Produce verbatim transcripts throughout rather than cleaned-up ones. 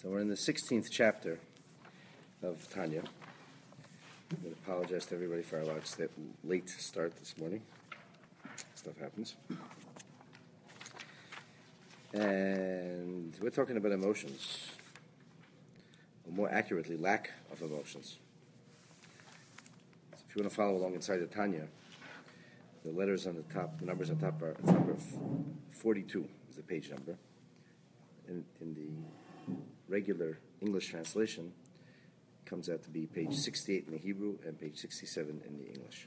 So we're in the sixteenth chapter of Tanya. I'm going to apologize to everybody for our large, late start this morning. Stuff happens. And we're talking about emotions, or more accurately, lack of emotions. So if you want to follow along inside the Tanya, the letters on the top, the numbers on top are it's number forty-two is the page number. In, in the regular English translation, it comes out to be page sixty-eight in the Hebrew and page sixty-seven in the English.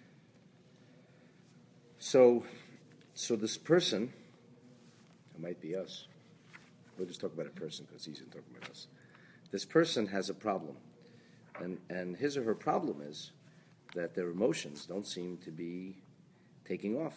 So, so this person, it might be us. We'll just talk about a person because he's talking about us. This person has a problem, and and his or her problem is that their emotions don't seem to be taking off.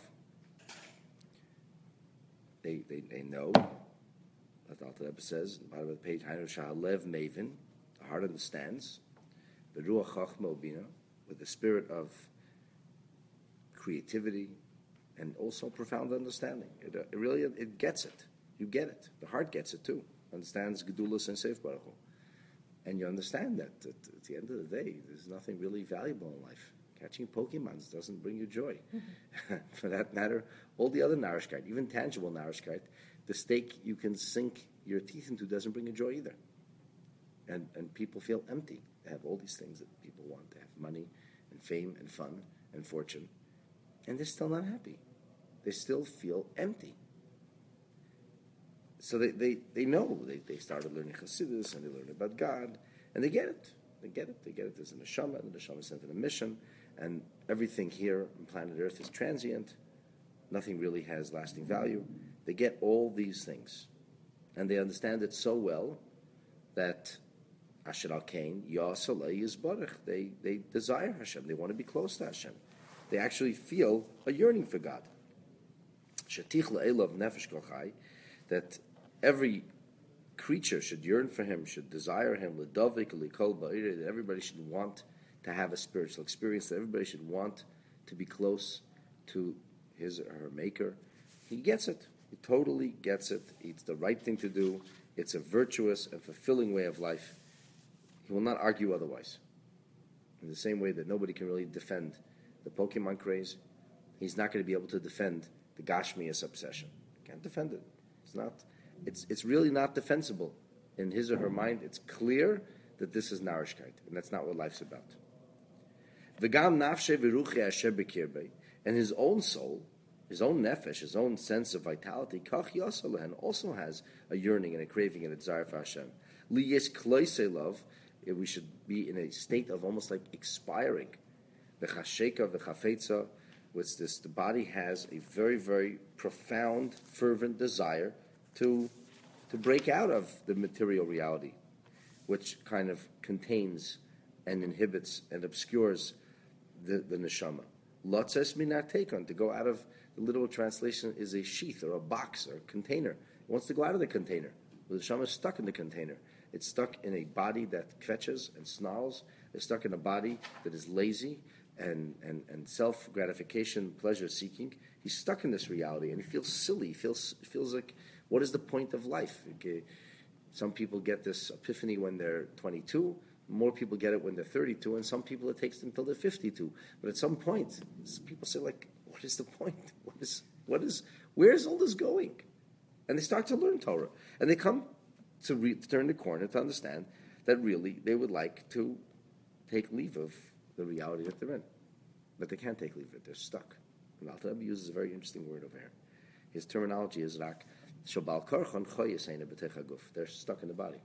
They they they know. As the Alter Rebbe says, at the bottom of the page, Hainu Sha'alev Mavin, the heart understands, the Ruach Chachma Ubina, with the spirit of creativity and also profound understanding. It, uh, it really, it gets it. You get it. The heart gets it too. Understands Gedulus and Seif Baruch Hu. And you understand that, that at the end of the day, there's nothing really valuable in life. Catching Pokemons doesn't bring you joy. Mm-hmm. For that matter, all the other Narishkeit, even tangible Narishkeit, the steak you can sink your teeth into doesn't bring you joy either. And and people feel empty. They have all these things that people want. They have money and fame and fun and fortune. And they're still not happy. They still feel empty. So they, they, they know. They, they started learning Chassidus and they learn about God. And they get it. They get it. They get it. There's a neshama, and the neshama is sent on a mission. And everything here on planet Earth is transient. Nothing really has lasting value. They get all these things. And they understand it so well that Asher al Kain, Yasalei Yisbarach, they they desire Hashem. They want to be close to Hashem. They actually feel a yearning for God. Shetich le'elav nefesh kol chai, that every creature should yearn for Him, should desire Him, l'davik l'kol ba'ireh, that everybody should want to have a spiritual experience, that everybody should want to be close to his or her Maker. He gets it. He totally gets it. It's the right thing to do. It's a virtuous and fulfilling way of life. He will not argue otherwise. In the same way that nobody can really defend the Pokemon craze, he's not going to be able to defend the Gashmias obsession. Can't defend it. It's not. It's it's really not defensible. In his or her mind, it's clear that this is Narishkeit, and that's not what life's about. V'gam nafshe v'ruchi asher b'kirbei, and his own soul, his own nefesh, his own sense of vitality, kach yasalahen, also has a yearning and a craving and a desire for Hashem. Liyes kloisei love, we should be in a state of almost like expiring. V'chasheka v'chafetza, which this the body has a very, very profound, fervent desire to to break out of the material reality, which kind of contains and inhibits and obscures the, the neshama. Lotzes minatekon, to go out of, the literal translation is a sheath or a box or a container. It wants to go out of the container. The neshama is stuck in the container. It's stuck in a body that kvetches and snarls. It's stuck in a body that is lazy and, and, and self-gratification, pleasure-seeking. He's stuck in this reality and he feels silly. He feels, feels like, what is the point of life? Okay. Some people get this epiphany when they're twenty-two. More people get it when they're thirty-two, and some people it takes them until they're fifty-two. But at some point, people say, like, what is the point? What is, what is, where is all this going? And they start to learn Torah. And they come to, re- to turn the corner to understand that really they would like to take leave of the reality that they're in. But they can't take leave of it. They're stuck. And Alter Rebbe uses a very interesting word over here. His terminology is rak, shabal karchon choyes heine b'techa guf. They're stuck in the body.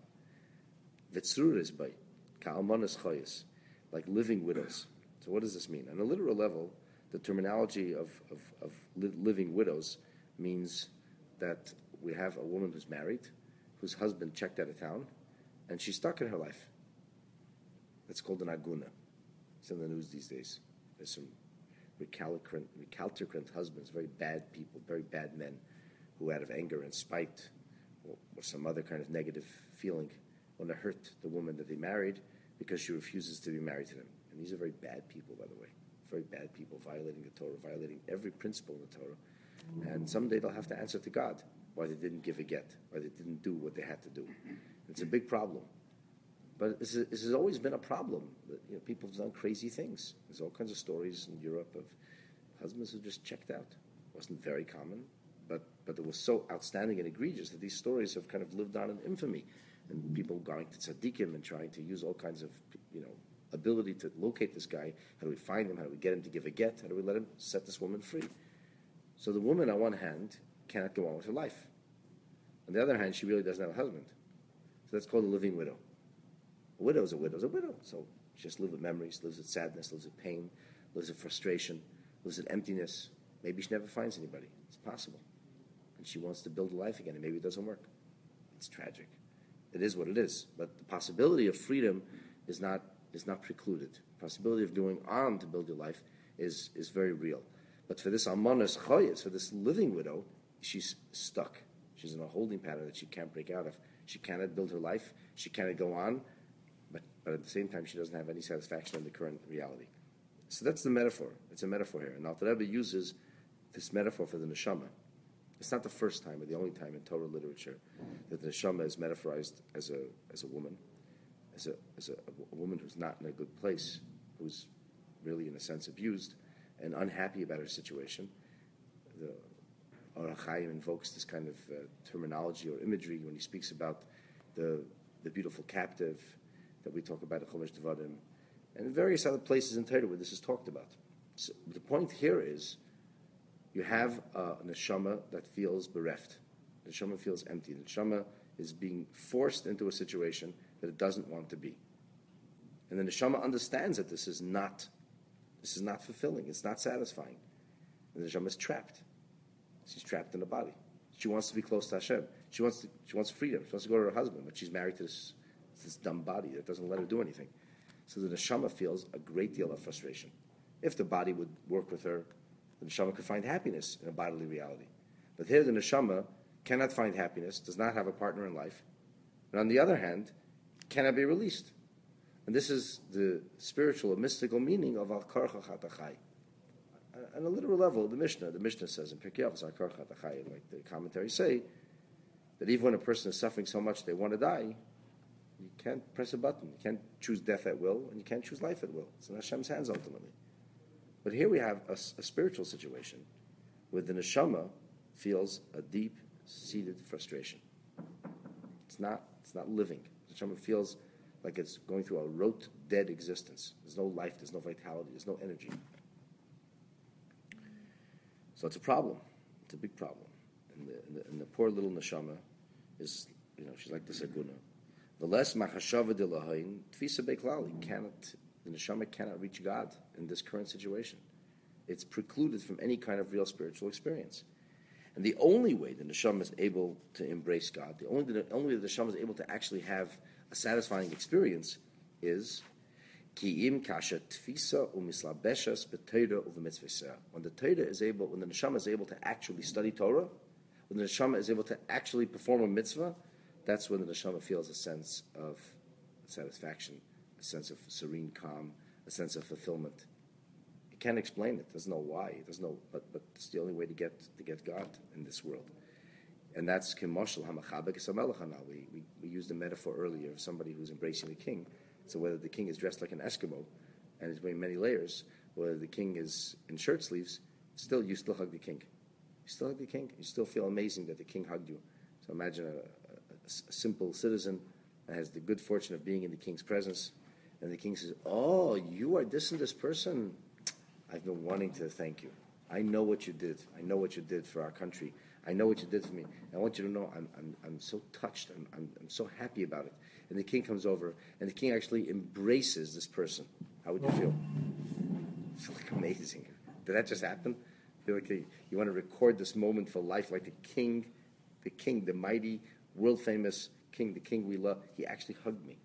Vitzrur is by. Ka'almanas choyes, like living widows. So what does this mean? On a literal level, the terminology of, of, of li- living widows means that we have a woman who's married, whose husband checked out of town, and she's stuck in her life. That's called an aguna. It's in the news these days. There's some recalcitrant, recalcitrant husbands, very bad people, very bad men, who out of anger and spite or, or some other kind of negative feeling want to hurt the woman that they married because she refuses to be married to them. And these are very bad people, by the way. Very bad people, violating the Torah, violating every principle in the Torah. And someday they'll have to answer to God. or they didn't give a get, or they didn't do what they had to do. It's a big problem. But this, is, this has always been a problem. That, you know, people have done crazy things. There's all kinds of stories in Europe of husbands who just checked out. It wasn't very common, but, but it was so outstanding and egregious that these stories have kind of lived on in infamy. And people going to tzaddikim and trying to use all kinds of, you know, ability to locate this guy. How do we find him? How do we get him to give a get? How do we let him set this woman free? So the woman, on one hand, cannot go on with her life. On the other hand, she really doesn't have a husband. So that's called a living widow. A widow is a widow is a widow. So she just lives with memories, lives with sadness, lives with pain, lives with frustration, lives with emptiness. Maybe she never finds anybody. It's possible. And she wants to build a life again, and maybe it doesn't work. It's tragic. It is what it is. But the possibility of freedom is not is not precluded. The possibility of going on to build your life is, is very real. But for this almanas choyes, for this living widow, she's stuck. She's in a holding pattern that she can't break out of. She cannot build her life. She cannot go on. But, but at the same time, she doesn't have any satisfaction in the current reality. So that's the metaphor. It's a metaphor here. And Alter Rebbe uses this metaphor for the neshama. It's not the first time or the only time in Torah literature that the neshama is metaphorized as a as a woman, as a as a, a woman who's not in a good place, who's really, in a sense, abused and unhappy about her situation. The Or HaChaim invokes this kind of uh, terminology or imagery when he speaks about the the beautiful captive that we talk about in Chumash Devarim, and in various other places in Torah where this is talked about. So the point here is, you have a neshama that feels bereft. The neshama feels empty. The neshama is being forced into a situation that it doesn't want to be. And the neshama understands that this is not, this is not fulfilling. It's not satisfying. And the neshama is trapped. She's trapped in the body. She wants to be close to Hashem. She wants to, she wants freedom. She wants to go to her husband, but she's married to this, this dumb body that doesn't let her do anything. So the neshama feels a great deal of frustration. If the body would work with her, the neshama could find happiness in a bodily reality. But here the neshama cannot find happiness, does not have a partner in life, and on the other hand, cannot be released. And this is the spiritual or mystical meaning of al karcha chatachai. On a literal level, the Mishnah, the Mishnah says in Pirkei Avos, al karcha chatachai, like the commentaries say, that even when a person is suffering so much they want to die, you can't press a button. You can't choose death at will, and you can't choose life at will. It's in Hashem's hands ultimately. But here we have a, a spiritual situation where the neshama feels a deep-seated frustration. It's not, it's not living. The neshama feels like it's going through a rote, dead existence. There's no life, there's no vitality, there's no energy. So it's a problem. It's a big problem. And the, and the, and the poor little neshama is, you know, she's like the saguna. The less machashava de lahain, tfisa beklali, cannot, the neshama cannot reach God in this current situation. It's precluded from any kind of real spiritual experience. And the only way the neshama is able to embrace God, the only, the only way the neshama is able to actually have a satisfying experience is ki'im kasha tfisa umislabeshas b'teira uv'mitzvah. When the Torah is able, when the neshama is able to actually study Torah, when the neshama is able to actually perform a mitzvah, that's when the neshama feels a sense of satisfaction, a sense of serene calm, a sense of fulfillment. It can't explain it. It doesn't know why. It doesn't know, but but it's the only way to get to get God in this world. And that's kemoshel hamachabek esamelachana. We we we used a metaphor earlier of somebody who's embracing the king. So whether the king is dressed like an Eskimo and is wearing many layers, whether the king is in shirt sleeves, still you still hug the king. You still hug the king. You still feel amazing that the king hugged you. So imagine a, a, a simple citizen that has the good fortune of being in the king's presence, and the king says, "Oh, you are this and this person. I've been wanting to thank you. I know what you did. I know what you did for our country. I know what you did for me. I want you to know I'm I'm, I'm so touched. I'm, I'm I'm so happy about it." And the king comes over, and the king actually embraces this person. How would you feel? It's like amazing. Did that just happen? Feel like you, you want to record this moment for life, like the king, the king, the mighty, world famous king, the king we love. He actually hugged me.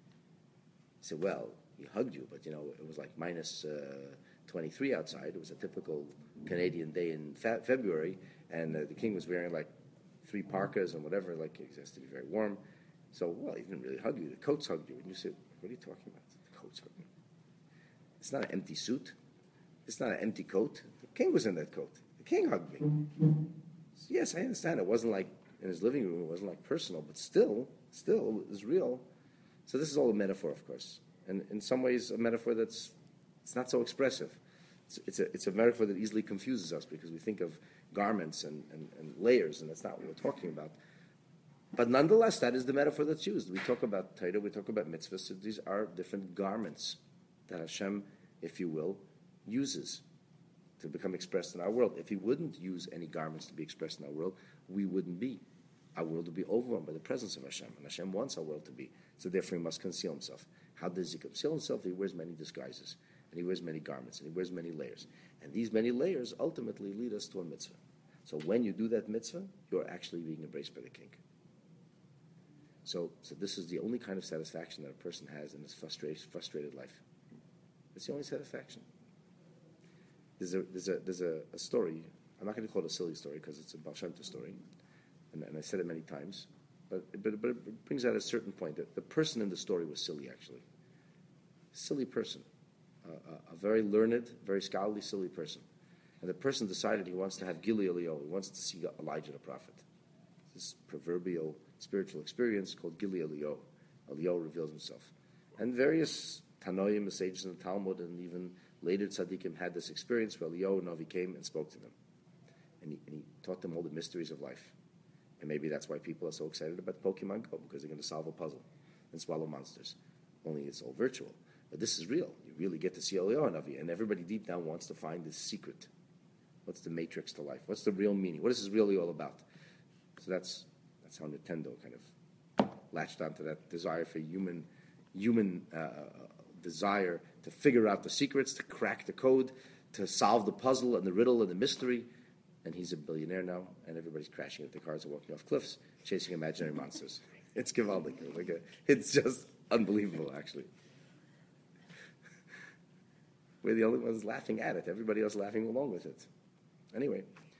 He said, "Well, he hugged you, but you know it was like minus uh, twenty-three outside. It was a typical Canadian day in fe- February, and uh, the king was wearing like three parkas and whatever. Like it has to be very warm." So, well, he didn't really hug you. The coats hugged you. And you said, "What are you talking about? The coats hugged me. It's not an empty suit. It's not an empty coat. The king was in that coat. The king hugged me." So, yes, I understand. It wasn't like in his living room. It wasn't like personal, but still, still, it was real. So this is all a metaphor, of course. And in some ways, a metaphor that's it's not so expressive. It's, it's, a, it's a metaphor that easily confuses us because we think of garments and, and, and layers, and that's not what we're talking about. But nonetheless, that is the metaphor that's used. We talk about Torah, we talk about mitzvahs. So these are different garments that Hashem, if you will, uses to become expressed in our world. If he wouldn't use any garments to be expressed in our world, we wouldn't be. Our world would be overwhelmed by the presence of Hashem. And Hashem wants our world to be. So therefore he must conceal himself. How does he conceal himself? He wears many disguises. And he wears many garments. And he wears many layers. And these many layers ultimately lead us to a mitzvah. So when you do that mitzvah, you're actually being embraced by the king. So, so this is the only kind of satisfaction that a person has in his frustrated, frustrated life. It's the only satisfaction. There's a there's a there's a, a story. I'm not going to call it a silly story because it's a Baal Shem Tov story, and, and I said it many times. But but but it brings out a certain point that the person in the story was silly, actually. Silly person, uh, a, a very learned, very scholarly, silly person, and the person decided he wants to have Gili Eliyahu. He wants to see Elijah the prophet. This proverbial spiritual experience called Gili Eliyahu. Eliyahu reveals himself, and various Tanoim, sages in the Talmud, and even later tzaddikim had this experience where Eliyahu Navi came and spoke to them. And he, and he taught them all the mysteries of life. And maybe that's why people are so excited about Pokemon Go, because they're going to solve a puzzle and swallow monsters. Only it's all virtual. But this is real. You really get to see Eliyahu Navi, and everybody deep down wants to find this secret. What's the matrix to life? What's the real meaning? What is this really all about? So that's that's how Nintendo kind of latched onto that desire for human human uh, desire to figure out the secrets, to crack the code, to solve the puzzle and the riddle and the mystery. And he's a billionaire now, and everybody's crashing into cars and walking off cliffs, chasing imaginary monsters. It's gewaldig. Like a, it's just unbelievable, actually. We're the only ones laughing at it. Everybody else laughing along with it. Anyway,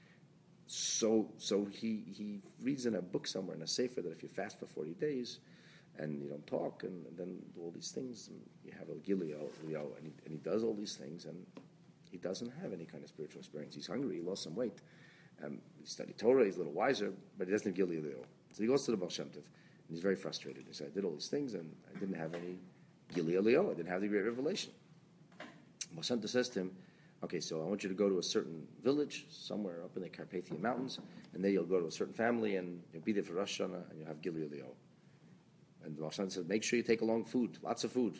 so so he, he reads in a book somewhere, in a sefer, that if you fast for forty days, and you don't talk, and, and then do all these things, and you have a Gilio, and he, and he does all these things, and he doesn't have any kind of spiritual experience. He's hungry, he lost some weight, um, he studied Torah, he's a little wiser, but he doesn't have Gilio. So he goes to the Baal Shem Tov, and he's very frustrated. He said, I did all these things, and I didn't have any Gilio, I didn't have the great revelation. Baal Shem Tov says to him, okay, so I want you to go to a certain village, somewhere up in the Carpathian Mountains, and then you'll go to a certain family, and you'll be there for Rosh Hashanah, and you'll have Gilio. And the Rosh Hashanah says, make sure you take along food, lots of food.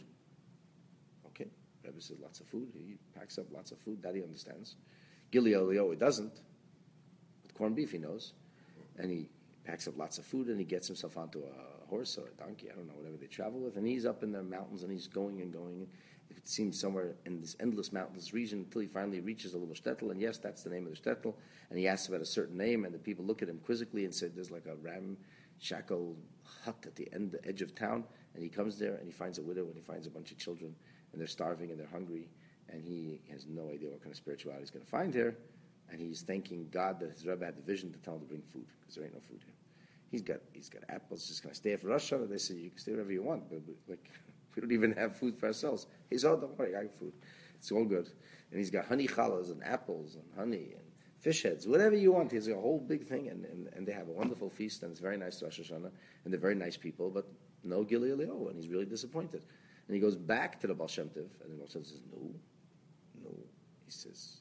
Okay, Rebbe says lots of food. He packs up lots of food. That he understands. Gilio Leo, he doesn't. But corned beef he knows. And he packs up lots of food, and he gets himself onto a horse or a donkey, I don't know, whatever they travel with. And he's up in the mountains, and he's going and going. It seems somewhere in this endless mountainous region until he finally reaches a little shtetl. And yes, that's the name of the shtetl. And he asks about a certain name, and the people look at him quizzically and say, there's like a ram shackle hut at the end, the edge of town, and he comes there and he finds a widow and he finds a bunch of children, and they're starving and they're hungry, and he has no idea what kind of spirituality he's going to find here, and he's thanking God that his Rebbe had the vision to tell him to bring food, because there ain't no food here. He's got he's got apples. Just going to stay for Rosh Hashanah. They say you can stay wherever you want, but like we don't even have food for ourselves. He's oh, don't worry, I got food. It's all good. And he's got honey challahs and apples and honey and fish heads, whatever you want. He's a whole big thing, and, and, and they have a wonderful feast, and it's very nice to Rosh Hashanah, and they're very nice people, but no Gili Eliyahu, and he's really disappointed. And he goes back to the Baal Shem Tov, and the Baal Shem Tov says, no, no. He says,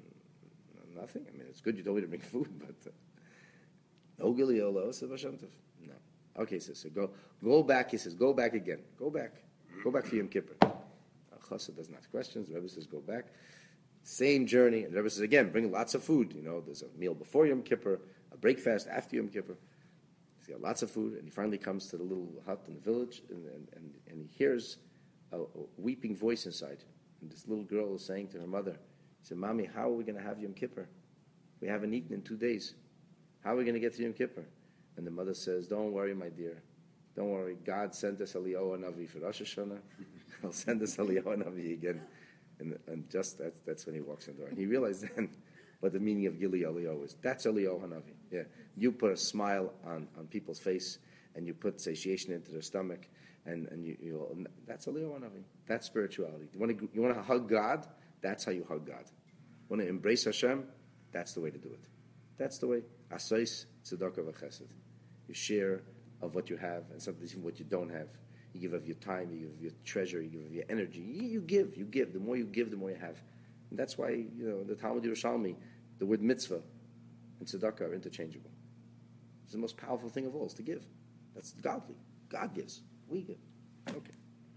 "No, nothing. I mean, it's good you told me to bring food, but uh, no Gili Eliyahu, says Baal Shem Tov. No. Okay, he says, so go, go back. He says, go back again. Go back. Go back for Yom Kippur. Chassid doesn't ask questions. The Rebbe says, go back. Same journey, and the Rebbe says again, bring lots of food. You know, there's a meal before Yom Kippur, a breakfast after Yom Kippur. He's got lots of food, and he finally comes to the little hut in the village, and and, and, and he hears a, a weeping voice inside. And this little girl is saying to her mother, she said, Mommy, how are we going to have Yom Kippur? We haven't eaten in two days. How are we going to get to Yom Kippur? And the mother says, don't worry, my dear. Don't worry. God sent us Eliyahu Navi for Rosh Hashanah. He'll send us Eliyahu Navi again. And, and just that's, that's when he walks in the door. And he realized then what the meaning of Gili Eliyahu is. That's Eliyahu Hanavi. Yeah. You put a smile on, on people's face, and you put satiation into their stomach, and, and you, you that's Eliyahu Hanavi. That's spirituality. You want to you want to hug God? That's how you hug God. Want to embrace Hashem? That's the way to do it. That's the way. Asais tzedakah v'chesed. You share of what you have, and sometimes even what you don't have. You give of your time, you give of your treasure, you give of your energy. You, you give, you give. The more you give, the more you have. And that's why, you know, the Talmud Yerushalmi, the word mitzvah and tzedakah are interchangeable. It's the most powerful thing of all, is to give. That's godly. God gives. We give. Okay.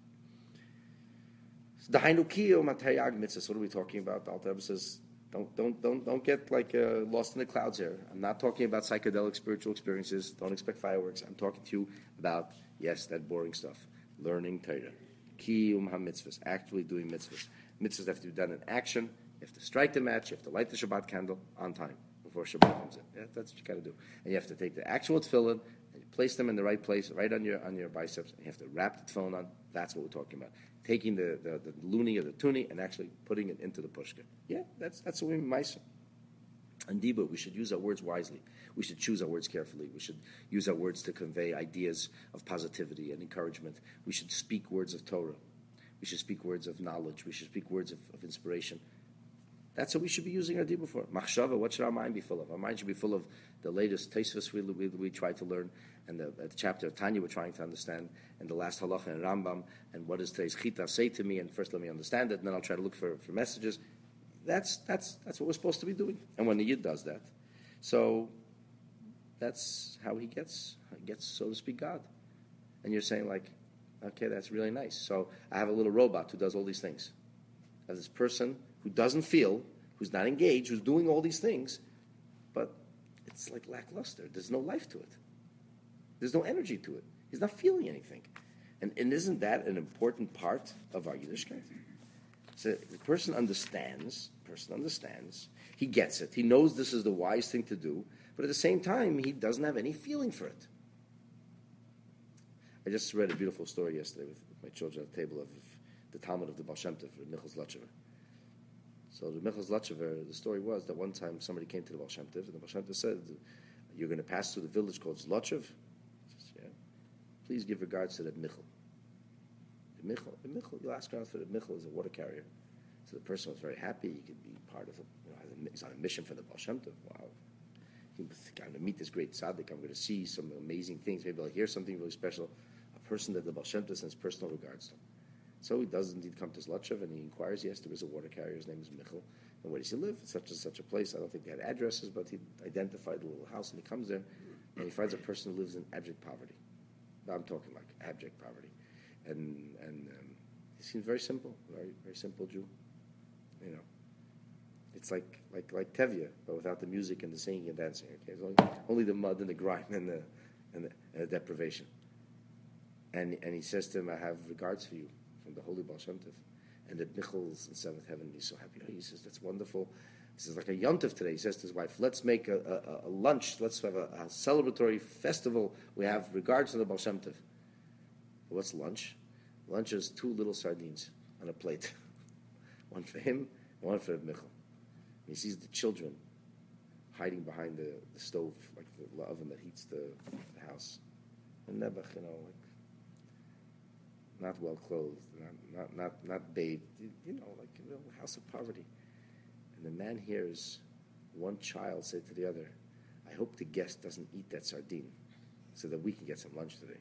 So, Dahainu matayag mitzvah. What are we talking about? The Alter Rebbe says, don't, don't, don't, don't get like uh, lost in the clouds here. I'm not talking about psychedelic spiritual experiences. Don't expect fireworks. I'm talking to you about, yes, that boring stuff. Learning Torah. Kiyum ha-mitzvahs. Actually doing mitzvahs. Mitzvahs have to be done in action. You have to strike the match. You have to light the Shabbat candle on time before Shabbat comes in. Yeah, that's what you got to do. And you have to take the actual tefillin and you place them in the right place, right on your on your biceps. And you have to wrap the tefillin on. That's what we're talking about. Taking the, the, the luni or the tuni and actually putting it into the pushka. Yeah, that's that's what we mean, Maisa. And Diba, we should use our words wisely. We should choose our words carefully. We should use our words to convey ideas of positivity and encouragement. We should speak words of Torah. We should speak words of knowledge. We should speak words of, of inspiration. That's what we should be using our Diba for. Machshava, what should our mind be full of? Our mind should be full of the latest Tosfos we, we, we try to learn, and the, the chapter of Tanya we're trying to understand, and the last halacha in Rambam, and what does today's chita say to me, and first let me understand it, and then I'll try to look for, for messages. That's that's that's what we're supposed to be doing. And when the Yid does that, so that's how he gets gets, so to speak, God. And you're saying like, okay, that's really nice. So I have a little robot who does all these things. I have this person who doesn't feel, who's not engaged, who's doing all these things, but it's like lackluster. There's no life to it. There's no energy to it. He's not feeling anything. And, and isn't that an important part of our Yiddishkeit? So the person understands, person understands, he gets it, he knows this is the wise thing to do, but at the same time, he doesn't have any feeling for it. I just read a beautiful story yesterday with, with my children at the table of the Talmud of the Baal Shem Tov, Michal Zlotchever. So the Michal Zlotchever, the story was that one time somebody came to the Baal Shem Tov, and the Baal Shem Tov said, you're going to pass through the village called Zlotchev? He says, yeah. Please give regards to that Michal. The Michal, the Michal, you'll ask around for the Michal is a water carrier. So the person was very happy. He could be part of it. You know, he's on a mission for the Baal Shem Tov. Wow. I'm going to meet this great tzaddik. I'm going to see some amazing things. Maybe I'll hear something really special. A person that the Baal Shem Tov sends personal regards to. So he does indeed come to Zlotchev, and he inquires. Yes, there is a water carrier. His name is Michal. And where does he live? It's such and such a place. I don't think they had addresses, but he identified the little house, and he comes there, and he finds a person who lives in abject poverty. I'm talking like abject poverty. And and um, he seems very simple, very very simple Jew. You know, it's like like like Tevye, but without the music and the singing and dancing. Okay, it's only, only the mud and the grime and the and the, and the deprivation. And and he says to him, "I have regards for you from the Holy Baal Shem Tov." And that Michal's in seventh heaven. He's so happy. He says, "That's wonderful." This is like a yontif today. He says to his wife, "Let's make a, a, a lunch. Let's have a, a celebratory festival. We have regards to the Baal Shem Tov." What's lunch? Lunch is two little sardines on a plate. One for him and one for Michal. And he sees the children hiding behind the, the stove, like the oven that heats the, the house. And Nebuch, you know, like not well clothed, not not not, not bathed, you know, like a little house of poverty. And the man hears one child say to the other, "I hope the guest doesn't eat that sardine so that we can get some lunch today."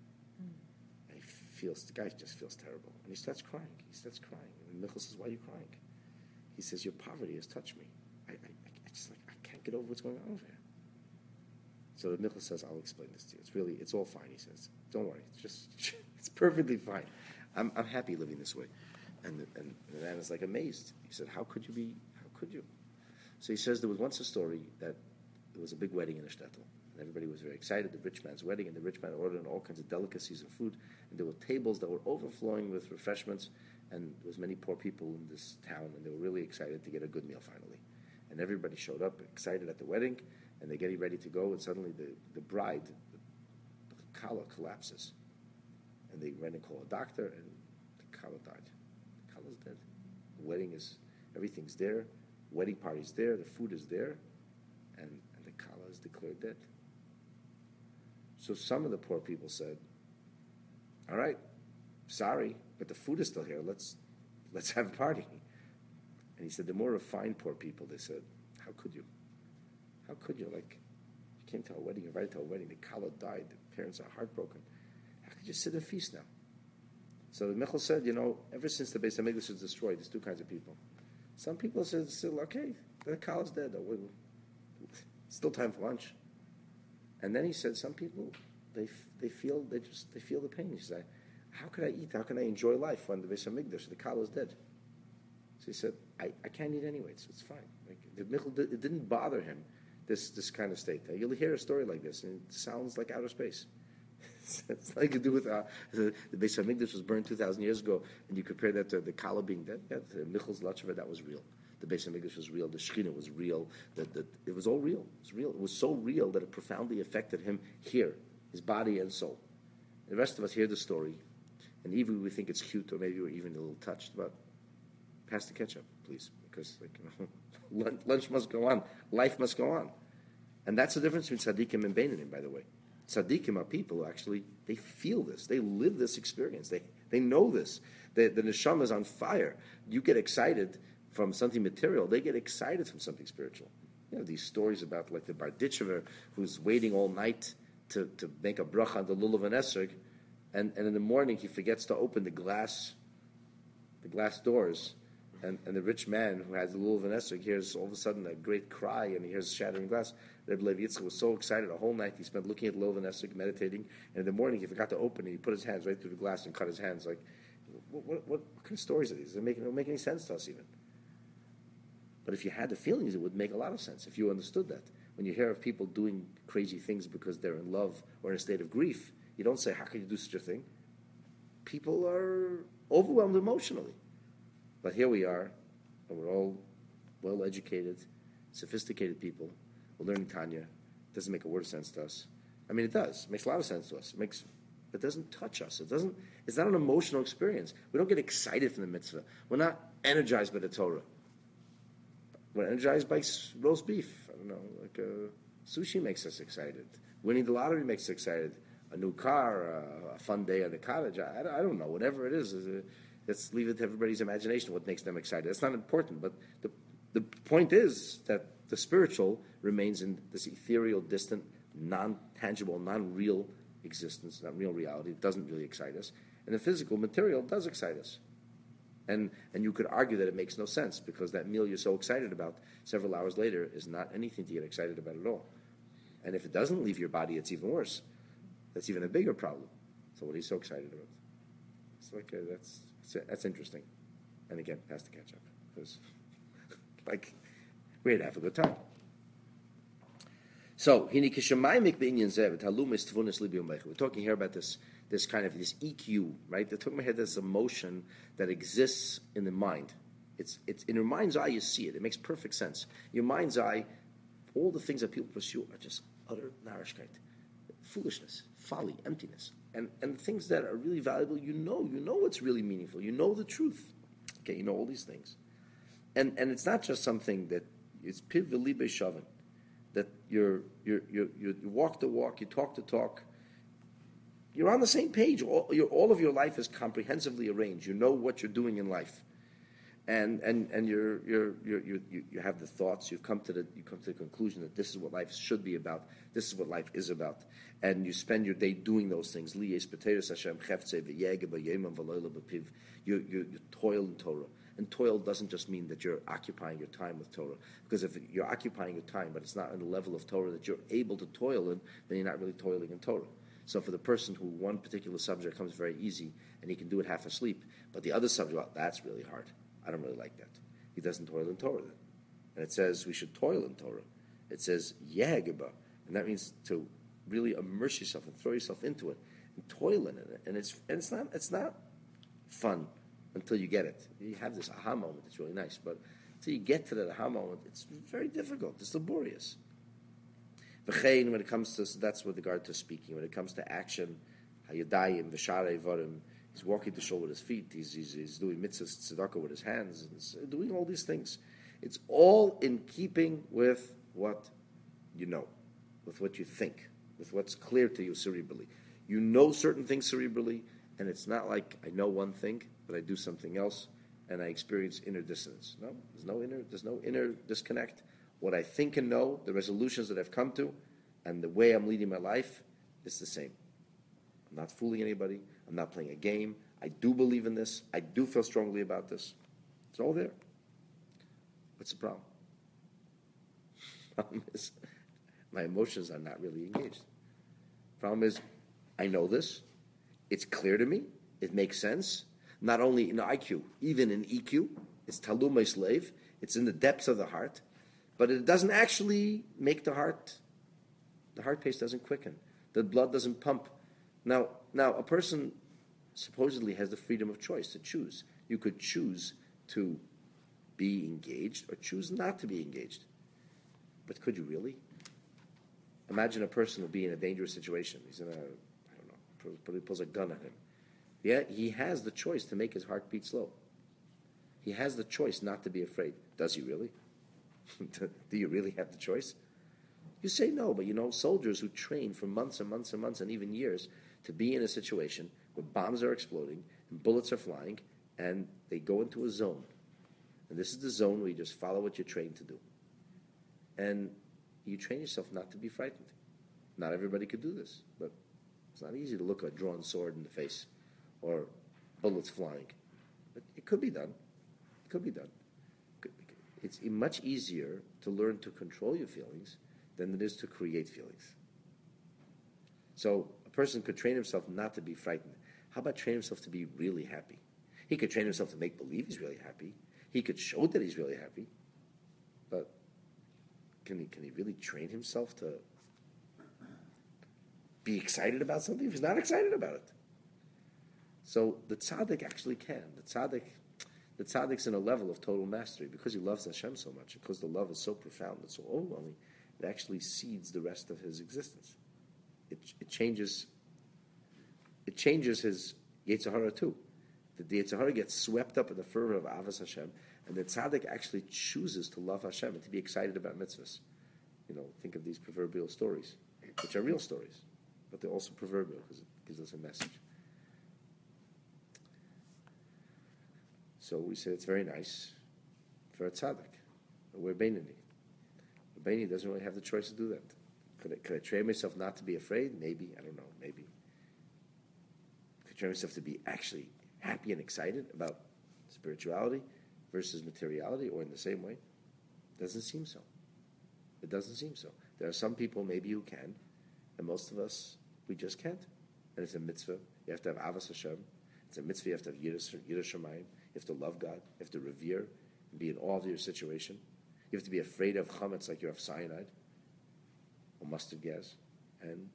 Feels the guy just feels terrible, and he starts crying. He starts crying, and Michal says, "Why are you crying?" He says, "Your poverty has touched me. I, I, I just like I can't get over what's going on over here." So the Michal says, "I'll explain this to you. It's really, it's all fine." He says, "Don't worry. It's just, it's perfectly fine. I'm, I'm happy living this way." And the, and the man is like amazed. He said, "How could you be? How could you?" So he says there was once a story that there was a big wedding in a shtetl. And everybody was very excited, the rich man's wedding, and the rich man ordered all kinds of delicacies and food. And there were tables that were overflowing with refreshments, and there was many poor people in this town, and they were really excited to get a good meal finally. And everybody showed up excited at the wedding, and they're getting ready to go, and suddenly the, the bride, the, the kala collapses. And they ran and called a doctor, and the kala died. The kala's dead. The wedding is, everything's there, wedding party's there, the food is there, and, and the kala is declared dead. So some of the poor people said, "All right, sorry, but the food is still here. Let's let's have a party." And he said, the more refined poor people, they said, "How could you? How could you? Like, came to a wedding, invited to a wedding. The Kala died. The parents are heartbroken. How could you sit and feast now? So the Michal said, you know, ever since the Beis Hamikdash was destroyed, there's two kinds of people. Some people said, still, okay, the Kala's dead. Still time for lunch. And then he said, some people, they they feel they just they feel the pain. He said, how can I eat? How can I enjoy life when the Beis Hamikdash, the Kala is dead? So he said, I, I can't eat anyway, so it's fine. Like, the Michal, it didn't bother him, this this kind of state. You'll hear a story like this, and it sounds like outer space. It's nothing to do with uh, the, the Beis Hamikdash was burned two thousand years ago, and you compare that to the Kala being dead. Yeah, the Michal's Lachshava, that was real. The Beis Hamikdash was real. The Shechina was real. The, the, it was all real. It was real. It was so real that it profoundly affected him here, his body and soul. The rest of us hear the story, and even we think it's cute, or maybe we're even a little touched. But pass the ketchup, please, because like, you know, lunch, lunch must go on. Life must go on, and that's the difference between tzaddikim and beinanim, by the way. Tzaddikim are people who actually, they feel this. They live this experience. They they know this. The, the neshama is on fire. You get excited from something material. They get excited from something spiritual. You know, these stories about like the Barditchever who's waiting all night to, to make a bracha on the lulav and esrog, and, and in the morning he forgets to open the glass, the glass doors, and, and the rich man who has the lulav and esrog hears all of a sudden a great cry and he hears shattering glass. Rebbe Levi Yitzchak was so excited a whole night he spent looking at lulav and esrog, meditating, and in the morning he forgot to open it. He put his hands right through the glass and cut his hands. Like, what, what, what, what kind of stories are these? They make, they don't make any sense to us even. But if you had the feelings, it would make a lot of sense if you understood that. When you hear of people doing crazy things because they're in love or in a state of grief, you don't say, how can you do such a thing? People are overwhelmed emotionally. But here we are, and we're all well-educated, sophisticated people. We're learning Tanya. It doesn't make a word of sense to us. I mean, it does. It makes a lot of sense to us. It makes, it doesn't touch us. It doesn't. It's not an emotional experience. We don't get excited from the mitzvah. We're not energized by the Torah. We're energized by roast beef. I don't know, like uh, sushi makes us excited. Winning the lottery makes us excited. A new car, uh, a fun day at the cottage. I, I don't know. Whatever it is, is a, let's leave it to everybody's imagination what makes them excited. That's not important. But the the point is that the spiritual remains in this ethereal, distant, non-tangible, non-real existence, not real reality. It doesn't really excite us. And the physical material does excite us. And and you could argue that it makes no sense because that meal you're so excited about several hours later is not anything to get excited about at all. And if it doesn't leave your body, it's even worse. That's even a bigger problem. So what are you so excited about? It's like a, that's that's interesting. And again, has to catch up because like we had to have a good time. So we're talking here about this. This kind of this E Q, right? They're talking about this emotion that exists in the mind. It's it's in your mind's eye. You see it. It makes perfect sense. Your mind's eye, all the things that people pursue are just utter narishkeit, foolishness, folly, emptiness, and and things that are really valuable. You know, you know what's really meaningful. You know the truth. Okay, you know all these things, and and it's not just something that it's piv v'libe shavin, that you're you're you you walk the walk, you talk the talk. You're on the same page. All, your, all of your life is comprehensively arranged. You know what you're doing in life, and and and you're, you're, you're, you you you have the thoughts. You've come to the you come to the conclusion that this is what life should be about. This is what life is about, and you spend your day doing those things. You you you toil in Torah, and toil doesn't just mean that you're occupying your time with Torah. Because if you're occupying your time, but it's not on the level of Torah that you're able to toil in, then you're not really toiling in Torah. So for the person who one particular subject comes very easy and he can do it half asleep, but the other subject, well, that's really hard. I don't really like that. He doesn't toil in Torah then. And it says we should toil in Torah. It says yehegeba, and that means to really immerse yourself and throw yourself into it and toil in it. And it's and it's not it's not fun until you get it. You have this aha moment. It's really nice, but until you get to that aha moment, it's very difficult. It's laborious. V'chein, when it comes to, so that's with regard to speaking. When it comes to action, hayadayim, v'sharei varim, he's walking the shul with his feet, he's, he's, he's doing mitzvahs, tzedakah with his hands, and he's doing all these things. It's all in keeping with what you know, with what you think, with what's clear to you cerebrally. You know certain things cerebrally, and it's not like I know one thing, but I do something else, and I experience inner dissonance. No, there's no inner, there's no inner disconnect. What I think and know, the resolutions that I've come to, and the way I'm leading my life is the same. I'm not fooling anybody. I'm not playing a game. I do believe in this. I do feel strongly about this. It's all there. What's the problem? Problem is, my emotions are not really engaged. Problem is, I know this. It's clear to me. It makes sense. Not only in I Q, even in E Q. It's talumay slave. It's in the depths of the heart. But it doesn't actually make the heart, the heart pace doesn't quicken. The blood doesn't pump. Now, now a person supposedly has the freedom of choice to choose. You could choose to be engaged or choose not to be engaged. But could you really? Imagine a person will be in a dangerous situation. He's in a, I don't know, probably pulls a gun at him. Yeah, he has the choice to make his heart beat slow. He has the choice not to be afraid. Does he really? Do you really have the choice? You say no, but you know, soldiers who train for months and months and months and even years to be in a situation where bombs are exploding and bullets are flying and they go into a zone. And this is the zone where you just follow what you're trained to do. And you train yourself not to be frightened. Not everybody could do this, but it's not easy to look at a drawn sword in the face or bullets flying. But it could be done. It could be done. It's much easier to learn to control your feelings than it is to create feelings. So a person could train himself not to be frightened. How about train himself to be really happy? He could train himself to make believe he's really happy. He could show that he's really happy. But can he, can he really train himself to be excited about something if he's not excited about it? So the tzaddik actually can. The tzaddik, the tzaddik's in a level of total mastery because he loves Hashem so much, because the love is so profound and so overwhelming, it actually seeds the rest of his existence. It, it changes. It changes his Yetzer Hara too. The, the Yetzer Hara gets swept up in the fervor of Avos Hashem, and the tzaddik actually chooses to love Hashem and to be excited about mitzvahs. You know, think of these proverbial stories, which are real stories, but they're also proverbial because it gives us a message. So we say it's very nice for a tzaddik. We're Beinoni. A Beinoni doesn't really have the choice to do that. Could I, could I train myself not to be afraid? Maybe. I don't know. Maybe. Could I train myself to be actually happy and excited about spirituality versus materiality, or in the same way? Doesn't seem so. It doesn't seem so. There are some people maybe who can, and most of us, we just can't. And it's a mitzvah. You have to have Avos Hashem. It's a mitzvah. You have to have Yiras Shamayim. You have to love God. You have to revere and be in awe of your situation. You have to be afraid of chametz like you have cyanide or mustard gas. And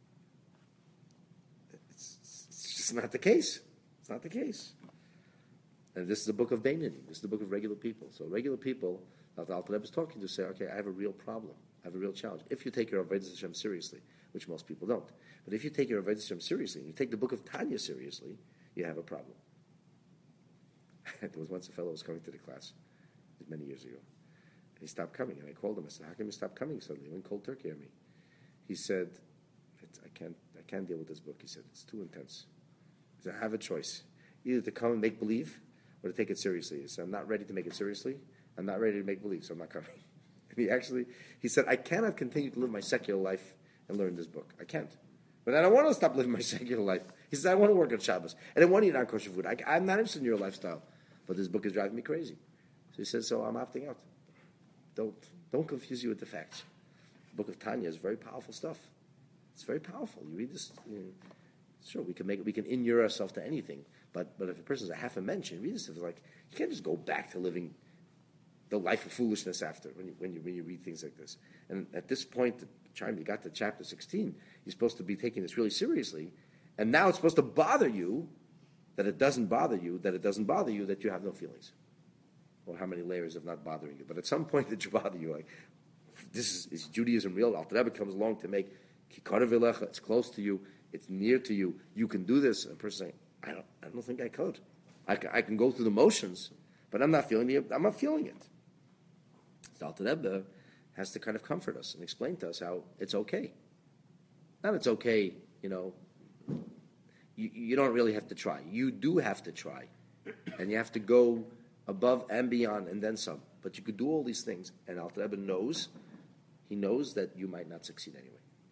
it's, it's just not the case. It's not the case. And this is the book of Beinoni. This is the book of regular people. So regular people, that the Alter Rebbe is talking to, say, okay, I have a real problem. I have a real challenge. If you take your Avodas Hashem seriously, which most people don't. But if you take your Avodas Hashem seriously, and you take the book of Tanya seriously, you have a problem. There was once a fellow who was coming to the class many years ago. And he stopped coming, and I called him. I said, how come you stop coming suddenly? You went cold turkey on me. He said, it's, I can't I can't deal with this book. He said, it's too intense. He said, I have a choice. Either to come and make believe or to take it seriously. He said, I'm not ready to make it seriously. I'm not ready to make believe, so I'm not coming. And he actually, he said, I cannot continue to live my secular life and learn this book. I can't. But I don't want to stop living my secular life. He said, I want to work on Shabbos. I don't want to eat non-kosher food. I, I'm not interested in your lifestyle. But this book is driving me crazy. So he says, so I'm opting out. Don't, don't confuse you with the facts. The book of Tanya is very powerful stuff. It's very powerful. You read this, you know, sure, we can make we can inure ourselves to anything. But but if a person's a half a mensch, you read this, it's like, you can't just go back to living the life of foolishness after when you, when you, when you read things like this. And at this point, the time you got to chapter sixteen, you're supposed to be taking this really seriously. And now it's supposed to bother you that it doesn't bother you, that it doesn't bother you, that you have no feelings. Or how many layers of not bothering you. But at some point it should bother you. Like, this is, is Judaism real? Alter Rebbe comes along to make Kikar Vilecha, it's close to you, it's near to you, you can do this. And a person saying, I don't, I don't think I could. I can, I can go through the motions, but I'm not feeling it. I'm not feeling it. So Alter Rebbe has to kind of comfort us and explain to us how it's okay. Not it's okay, you know, you, you don't really have to try. You do have to try. And you have to go above and beyond and then some. But you could do all these things. And Alter Rebbe knows, he knows that you might not succeed anyway.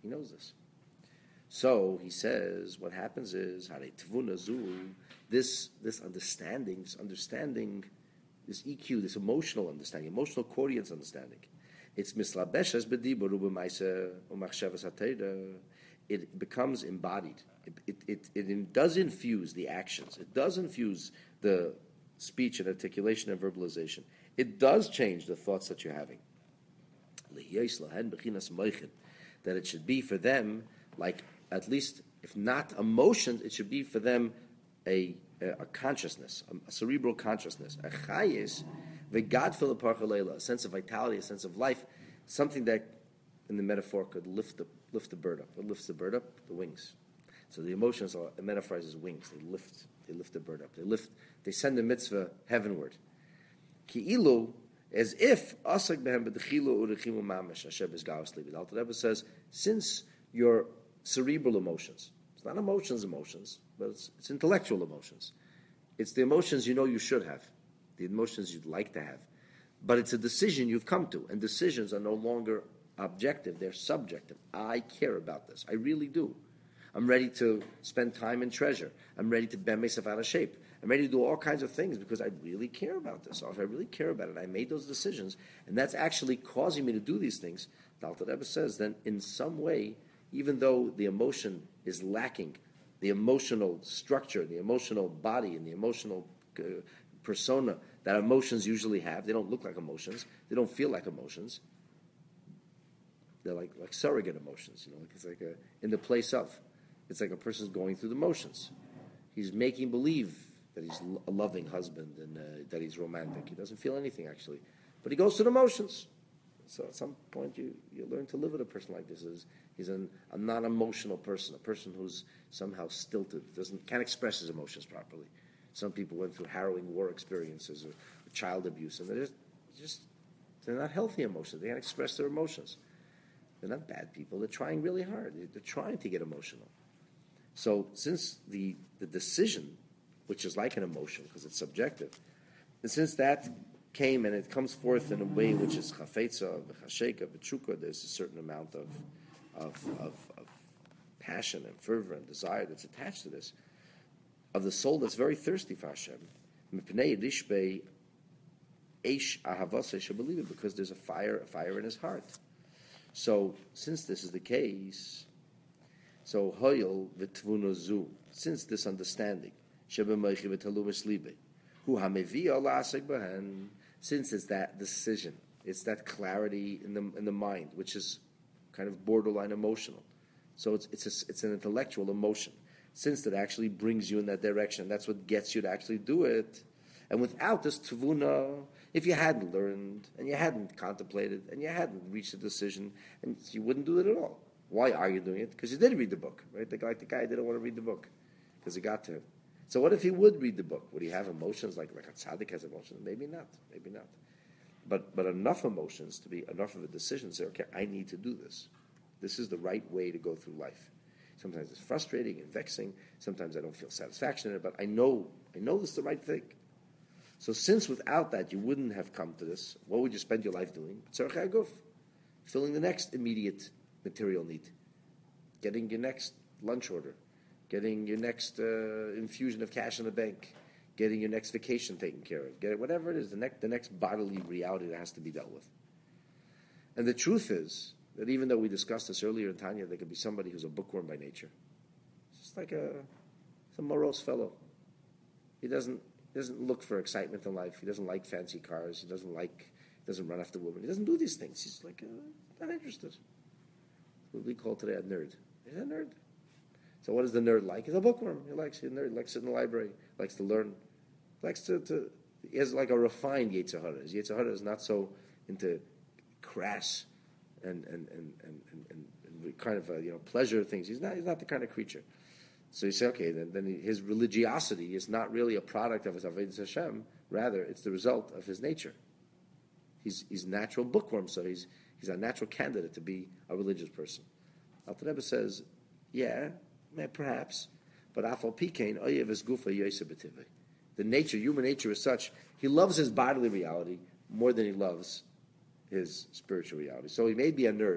He knows this. So he says, what happens is, this this understanding, this understanding, this E Q, this emotional understanding, emotional quotients understanding, it's mislabeshes b'dibur u'b'maisa u'machshavas hatayda. It becomes embodied. It, it, it, it does infuse the actions. It does infuse the speech and articulation and verbalization. It does change the thoughts that you're having. That it should be for them, like, at least, if not emotions, it should be for them a, a, a consciousness, a, a cerebral consciousness. A chayis, a sense of vitality, a sense of life, something that, in the metaphor, could lift the lift the bird up. What lifts the bird up? The wings. So the emotions are metaphors as wings. They lift. They lift the bird up. They lift. They send the mitzvah heavenward. Ki'ilu, as if asak behem b'dechilu urechimu mamish. Hashem is gavus libi. The Alter Rebbe says, since your cerebral emotions, it's not emotions, emotions, but it's, it's intellectual emotions. It's the emotions you know you should have, the emotions you'd like to have, but it's a decision you've come to, and decisions are no longer objective, they're subjective. I care about this. I really do. I'm ready to spend time and treasure. I'm ready to bend myself out of shape. I'm ready to do all kinds of things because I really care about this. So if I really care about it, I made those decisions, and that's actually causing me to do these things. The Alter Rebbe says, then in some way, even though the emotion is lacking, the emotional structure, the emotional body, and the emotional uh, persona that emotions usually have, they don't look like emotions. They don't feel like emotions. They're like, like surrogate emotions, you know. Like it's like a, in the place of. It's like a person's going through the motions. He's making believe that he's a loving husband and uh, that he's romantic. He doesn't feel anything, actually. But he goes through the motions. So at some point you, you learn to live with a person like this. He's, he's an, a non-emotional person, a person who's somehow stilted, doesn't can't express his emotions properly. Some people went through harrowing war experiences or, or child abuse, and they're just, just they're not healthy emotions. They can't express their emotions. They're not bad people. They're trying really hard. They're, they're trying to get emotional. So since the, the decision, which is like an emotion because it's subjective, and since that came and it comes forth in a way which is chafetza, v'chasheka, v'tshuka, there's a certain amount of, of, of, of passion and fervor and desire that's attached to this, of the soul that's very thirsty for Hashem, mipnei rishbei eish ahavasei shebelieve, because there's a fire, a fire in his heart. So, since this is the case, so hoyel v'tvunozu, since this understanding, shebemeichi v'talumis libe, hu hamevi alasek behen, since it's that decision, it's that clarity in the in the mind, which is kind of borderline emotional. So it's it's a, it's an intellectual emotion. Since that actually brings you in that direction, that's what gets you to actually do it. And without this tevuna, if you hadn't learned, and you hadn't contemplated, and you hadn't reached a decision, and you wouldn't do it at all. Why are you doing it? Because you did read the book, right? The, like the guy didn't want to read the book, because it got to him. So what if he would read the book? Would he have emotions like, like a tzaddik has emotions? Maybe not, maybe not. But but enough emotions to be enough of a decision to say, okay, I need to do this. This is the right way to go through life. Sometimes it's frustrating and vexing. Sometimes I don't feel satisfaction in it, but I know I know this is the right thing. So since without that you wouldn't have come to this, what would you spend your life doing? Tzarech haguf, filling the next immediate material need, getting your next lunch order, getting your next uh, infusion of cash in the bank, getting your next vacation taken care of, get it, whatever it is, the next the next bodily reality that has to be dealt with. And the truth is that even though we discussed this earlier in Tanya, there could be somebody who's a bookworm by nature. It's just like a, it's a morose fellow. He doesn't he doesn't look for excitement in life. He doesn't like fancy cars. He doesn't like he doesn't run after women. He doesn't do these things. He's like uh, not interested. What we call today a nerd. He's a nerd. So what is the nerd like? He's a bookworm. He likes he's a nerd. He likes to sit in the library. He likes to learn. He likes to, to he has like a refined Yetzer Hara. His Yetzer Hara is not so into crass and and and and, and, and kind of uh, you know pleasure things. He's not he's not the kind of creature. So you say, okay, then, then his religiosity is not really a product of his Avodas Hashem. Rather, it's the result of his nature. He's he's a natural bookworm, so he's he's a natural candidate to be a religious person. Alter Rebbe says, yeah, perhaps, but afal pikein oyev es gufa yoseh b'tivei. The nature, human nature, is such he loves his bodily reality more than he loves his spiritual reality. So he may be a nerd,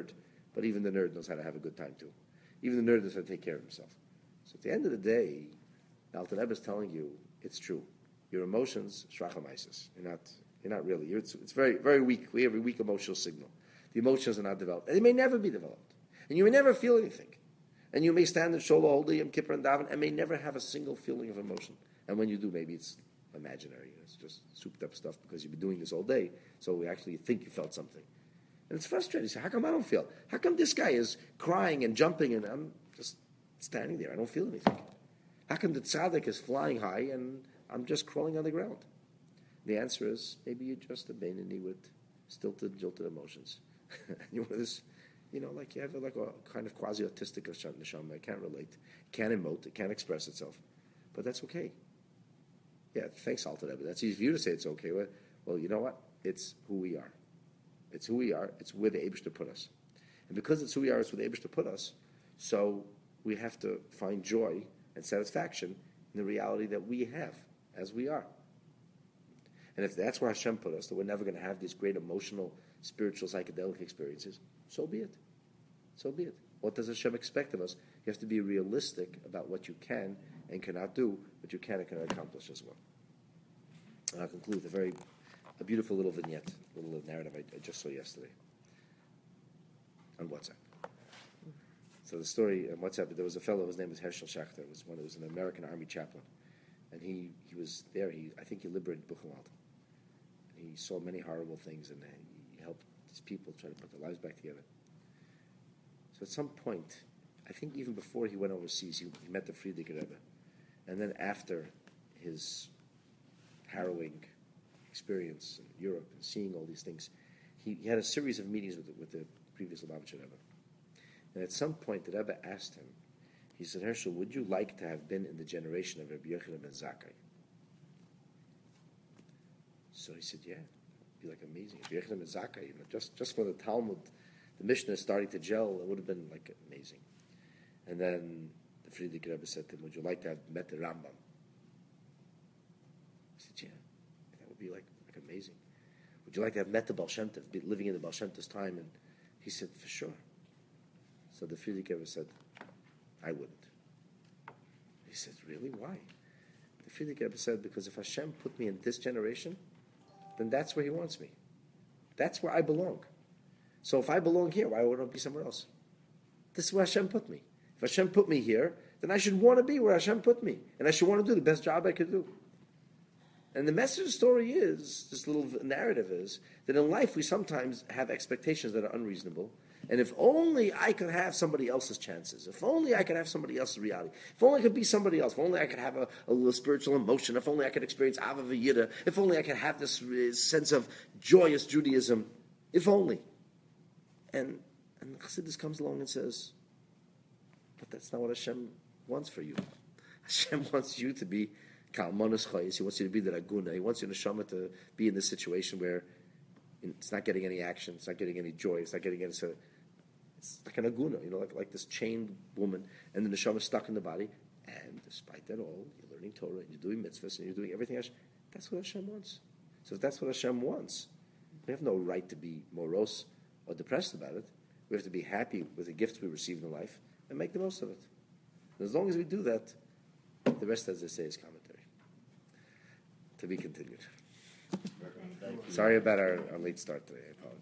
but even the nerd knows how to have a good time too. Even the nerd knows how to take care of himself. So at the end of the day, the Alter Rebbe is telling you it's true. Your emotions, shrachamaisis. You're not, you're not really. You're, it's, it's very, very weak. We have a weak emotional signal. The emotions are not developed, and they may never be developed. And you may never feel anything. And you may stand in Sholah all day, Yom Kippur and Daven, and may never have a single feeling of emotion. And when you do, maybe it's imaginary. It's just souped up stuff because you've been doing this all day, so we actually think you felt something. And it's frustrating. You say, how come I don't feel? How come this guy is crying and jumping and I'm just standing there? I don't feel anything. How come the tzaddik is flying high and I'm just crawling on the ground? The answer is, maybe you're just a Beinoni with stilted, jilted emotions. you want this, you know, like you have like a kind of quasi-autistic neshama. It can't relate, it can't emote, it can't express itself. But that's okay. Yeah, thanks, Alter Rebbe. That's easy for you to say it's okay. Well, well, you know what? It's who we are. It's who we are. It's where the Eibishter put us. And because it's who we are, it's where the Eibishter put us, so we have to find joy and satisfaction in the reality that we have as we are. And if that's where Hashem put us, that we're never going to have these great emotional, spiritual, psychedelic experiences, so be it. So be it. What does Hashem expect of us? You have to be realistic about what you can and cannot do, but you can and cannot accomplish as well. And I'll conclude with a very a beautiful little vignette, little narrative I, I just saw yesterday on WhatsApp. So the story on WhatsApp, there was a fellow, his name was Herschel Schachter, was one who was an American Army chaplain. And he, he was there, he I think he liberated Buchenwald. He saw many horrible things, and he helped these people try to put their lives back together. So at some point, I think even before he went overseas, he, he met the Frierdiker Rebbe. And then after his harrowing experience in Europe and seeing all these things, he, he had a series of meetings with the, with the previous Lubavitcher Rebbe. And at some point, the Rebbe asked him, he said, Herschel, would you like to have been in the generation of Rabbi Yochanan ben Zakkai? So he said, yeah, it'd be like amazing. Rabbi Yochanan ben Zakkai, you know, just, just for the Talmud, the Mishnah is starting to gel, it would have been like amazing. And then the Frierdiker Rebbe said to him, would you like to have met the Rambam? He said, yeah, that would be like, like amazing. Would you like to have met the Baal Shem Tov, be living in the Baal Shem Tov's time? And he said, for sure. So the Frierdiker Rebbe said, I wouldn't. He said, really? Why? The Frierdiker Rebbe said, because if Hashem put me in this generation, then that's where He wants me. That's where I belong. So if I belong here, why wouldn't I be somewhere else? This is where Hashem put me. If Hashem put me here, then I should want to be where Hashem put me. And I should want to do the best job I could do. And the message of the story is, this little narrative is, that in life we sometimes have expectations that are unreasonable. And if only I could have somebody else's chances, if only I could have somebody else's reality, if only I could be somebody else, if only I could have a, a little spiritual emotion, if only I could experience Ava V'Yida, if only I could have this uh, sense of joyous Judaism, if only. And, and Chassidus comes along and says, but that's not what Hashem wants for you. Hashem wants you to be Kalmanas Chayis. He wants you to be the Raguna. He wants your neshama to be in this situation where it's not getting any action, it's not getting any joy, it's not getting any... So it's like an aguna, you know, like, like this chained woman, and the neshama is stuck in the body, and despite that all, you're learning Torah, and you're doing mitzvahs, and you're doing everything else. That's what Hashem wants. So if that's what Hashem wants, we have no right to be morose or depressed about it. We have to be happy with the gifts we received in life and make the most of it. And as long as we do that, the rest, as they say, is commentary. To be continued. Sorry about our, our late start today. I apologize.